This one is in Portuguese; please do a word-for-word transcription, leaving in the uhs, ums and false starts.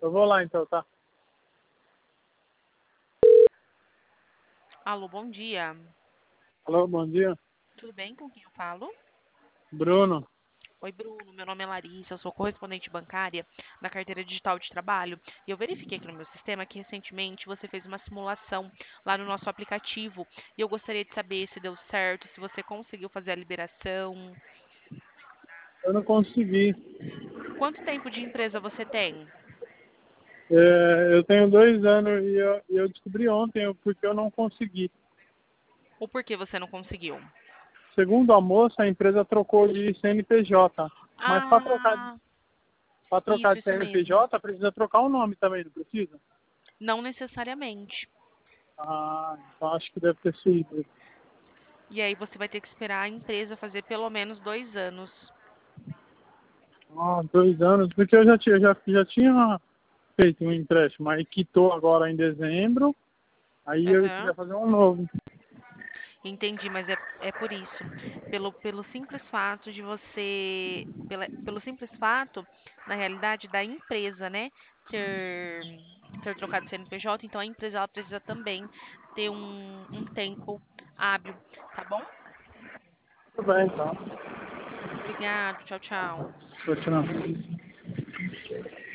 Eu vou lá então, tá? Alô, bom dia. Alô, bom dia. Tudo bem? Com quem eu falo? Bruno. Oi, Bruno. Meu nome é Larissa, eu sou correspondente bancária da carteira digital de trabalho. E eu verifiquei aqui no meu sistema que recentemente você fez uma simulação lá no nosso aplicativo. E eu gostaria de saber se deu certo, se você conseguiu fazer a liberação. Eu não consegui. Quanto tempo de empresa você tem? É, eu tenho dois anos e eu, e eu descobri ontem porque eu não consegui. Ou por que você não conseguiu? Segundo a moça, a empresa trocou de C N P J. Mas para trocar, Ah, para trocar isso, de isso mesmo. C N P J precisa trocar o nome também, não precisa? Não necessariamente. Ah, então acho que deve ter sido. E aí você vai ter que esperar a empresa fazer pelo menos dois anos. Ah, dois anos, porque eu já tinha, já, já tinha feito um empréstimo, aí quitou agora em dezembro, aí eu Aham. queria fazer um novo. Entendi, mas é, é por isso. Pelo, pelo simples fato de você. Pela, pelo simples fato, na realidade, da empresa, né? Ter, ter trocado C N P J, então a empresa ela precisa também ter um, um tempo hábil, tá bom? Tudo bem, então. Obrigado, tchau, tchau. Continuando.